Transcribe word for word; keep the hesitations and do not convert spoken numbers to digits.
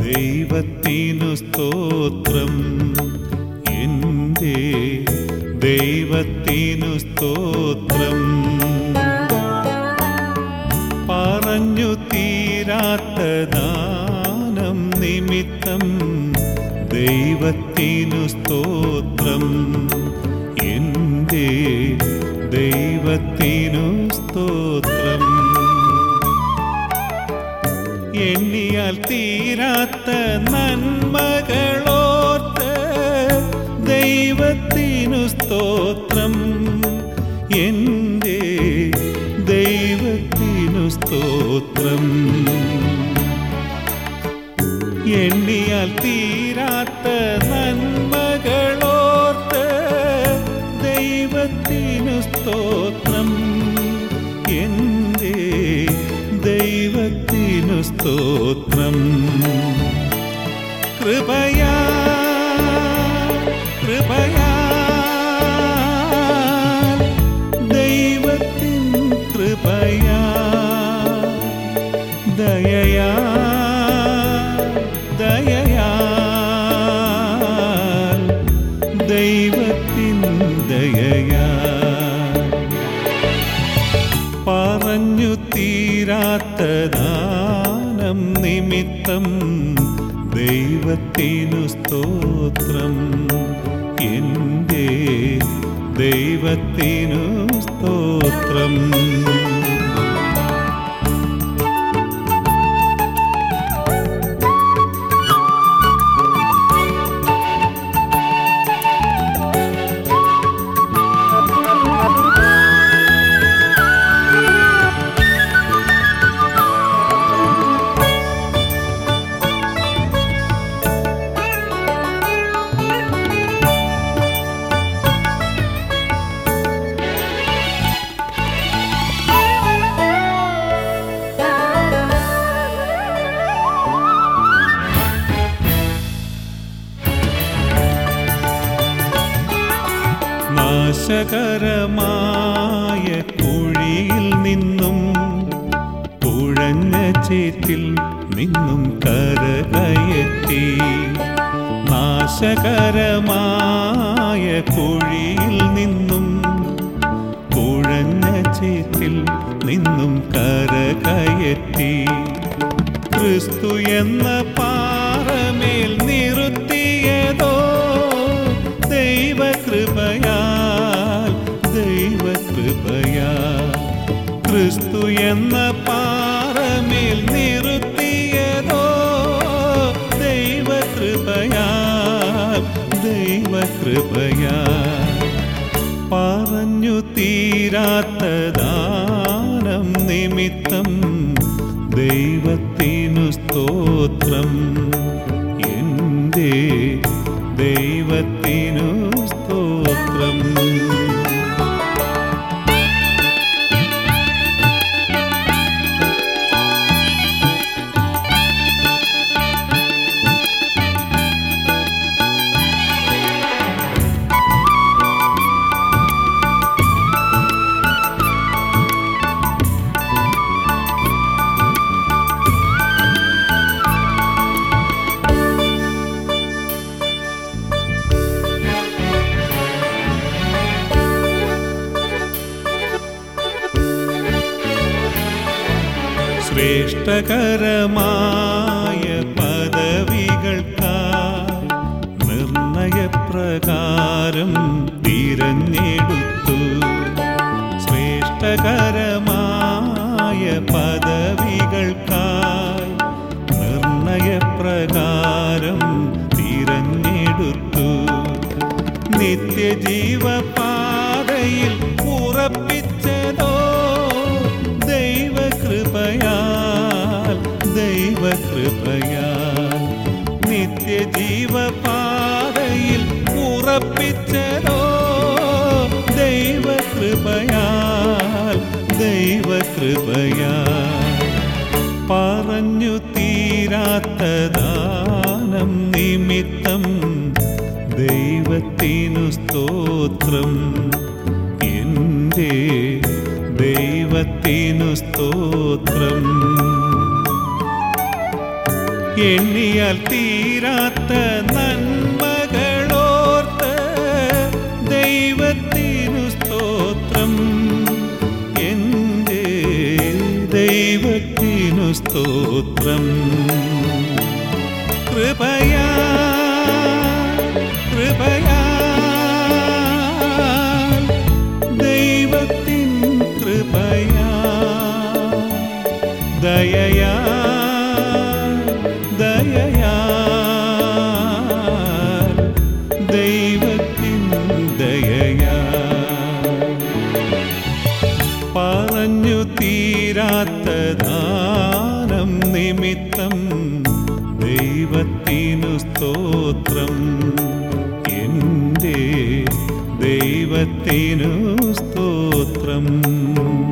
ദൈവത്തിനു സ്തോത്രം, എൻ്റെ ദൈവത്തിനു സ്തോത്രം. പറഞ്ഞു തീരാത്ത ദാനം നിമിത്തം ദൈവത്തിനു സ്തോത്രം, എൻ്റെ ദൈവത്തിനു സ്തോത്രം. എണ്ണിയാൽ തീരാത്ത നന്മകളോർത്ത് ദൈവത്തിനു സ്തോത്രം, എൻ്റെ ദൈവത്തിനു സ്തോത്രം. എണ്ണിയാൽ തീരാത്ത നന്മകളോർത്ത് ദൈവത്തിനു സ്തോത്രം, എൻ്റെ ദൈവത്തിനു സ്തോത്രം. കൃപയാ കൃപയാ ദൈവത്തിൻ കൃപയാ, ദയയാ ദയയാ ദൈവത്തിൻ ദയയാ. പറഞ്ഞു തീരാത്ത ദാനം നിമിത്തം ദൈവത്തിനു സ്തോത്രം, എൻ്റെ ദൈവത്തിനു സ്തോത്രം. നാശകരമായ കുഴിയിൽ നിന്നും കുഴഞ്ഞ ചേറ്റിൽ നിന്നും കരകയറ്റി, നാശകരമായ കുഴിയിൽ നിന്നും കുഴഞ്ഞ ചേറ്റിൽ നിന്നും കരകയറ്റി, ക്രിസ്തു എന്ന പാറമേൽ നിർത്തിയതോ ദൈവകൃപയാൽ ദൈവകൃപയാൽ. ക്രിസ്തു എന്ന പാറമേൽ നിർത്തിയതോ ദൈവകൃപയാൽ ദൈവകൃപയാൽ. പറഞ്ഞു തീരാത്ത ദാനം നിമിത്തം ദൈവത്തിനു സ്തോത്രം, എൻ്റെ ദൈവത്തിനു സ്തോത്രം. ശ്രേഷ്ഠകരമായ പദവികൾക്കായി നിർണയപ്രകാരം തിരഞ്ഞെടുത്തു, ശ്രേഷ്ഠകരമായ പദവികൾക്കായി നിർണയപ്രകാരം തിരഞ്ഞെടുത്തു, നിത്യജീവപാതയിൽ ഉറപ്പിച്ചതോ ദൈവകൃപയാൽ ദൈവകൃപയാൽ. നിത്യജീവപാതയിൽ ഉറപ്പിച്ചതോ ദൈവകൃപയാൽ ദൈവകൃപയാൽ. പറഞ്ഞു തീരാത്ത ദാനം നിമിത്തം ദൈവത്തിനു സ്തോത്രം, എൻ്റെ ദൈവത്തിനു സ്തോത്രം. എണ്ണിയാൽ തീരാത്ത നന്മകളോർത്ത് ദൈവത്തിനു സ്തോത്രം, എൻ്റെ ദൈവത്തിനു സ്തോത്രം. കൃപയാ കൃപയാ ദൈവത്തിൻ കൃപയാ, ദയയാ ദയയാ ദൈവത്തിൻ ദയയാ. പറഞ്ഞു തീരാത്ത ദാനം നിമിത്തം ദൈവത്തിനു സ്തോത്രം, എൻ്റെ ദൈവത്തിനു സ്തോത്രം.